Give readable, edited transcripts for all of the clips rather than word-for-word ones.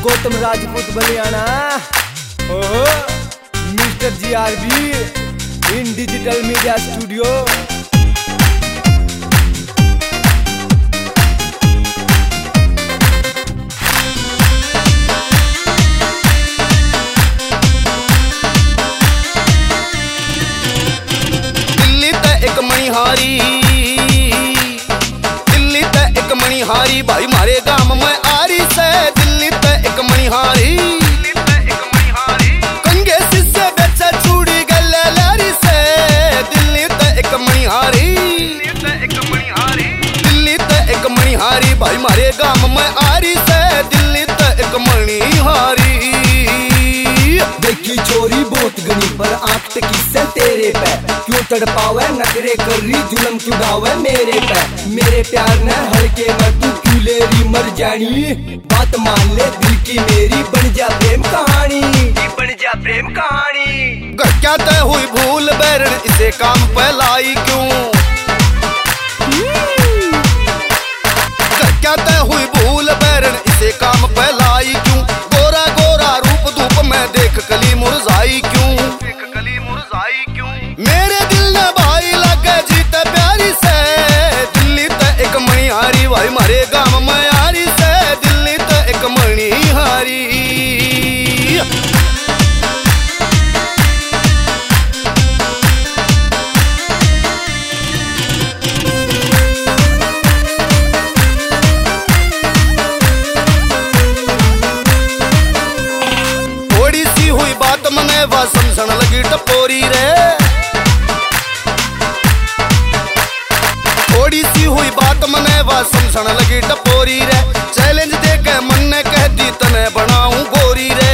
गौतम राजपूत बलियाना, ओहो mister GRB in digital media studio. Delhi ते एक मणिहारी भाई मारे गांव में आरी से। दिल्ली ते एक मणिहारी कंगे सिसे बेचा चूड़ी गले लारी से। दिल्ली ते एक मणिहारी भाई मारे गांव में आरी से। दिल्ली ते एक मणिहारी देखी चोरी बहुत गनी पर आंख टिकी से तेरे पे। क्यों तड़पावे नखरे कर रही जुलम क्यों ढावे मेरे पे। मेरे प्यार ने हल्के में तू क्यों ले रही मर जानी। बात मान ले दिल की मेरी बन जा प्रेम कहानी। घर क्या तय हुई भूल बैरन इसे काम पे लाई क्यों। घर क्या तय हुई भूल बैरन इसे काम पे लाई क्यों। गोरा गोरा रूप धूप में देख कली मुरझाई क्यों। मेरे दिल ने भाई लगे जीते प्यारी से। दिल्ली ते एक मणिहारी भाई मारे गांव में आरी से। दिल्ली ते एक मणिहारी थोड़ी सी हुई बात मने वा समझन लगी टपोरी रे। थोड़ी सी हुई बात मने वा समझन लगी टपोरी रे। चैलेंज दे के मन ने कहती तने बनाऊं गोरी रे।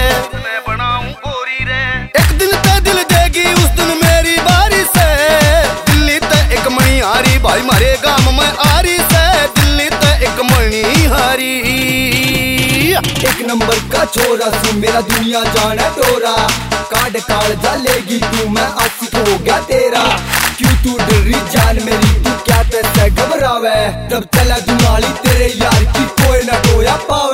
एक दिन ते दिल देगी उस दिन मेरी बारी से। दिल्ली ते एक मणिहारी भाई मारे गांव में आरी से। दिल्ली ते एक मणिहारी एक नंबर का छोरा तू मेरा दुनिया जाना टोरा। काट काल जा लेगी तू मैं आशिक हो गया तेरा। क्यों तू डर रही जान मेरी तू क्या तैसे घबरावे। तब चला दुनाली तेरे यार की कोई ना टोया पावे।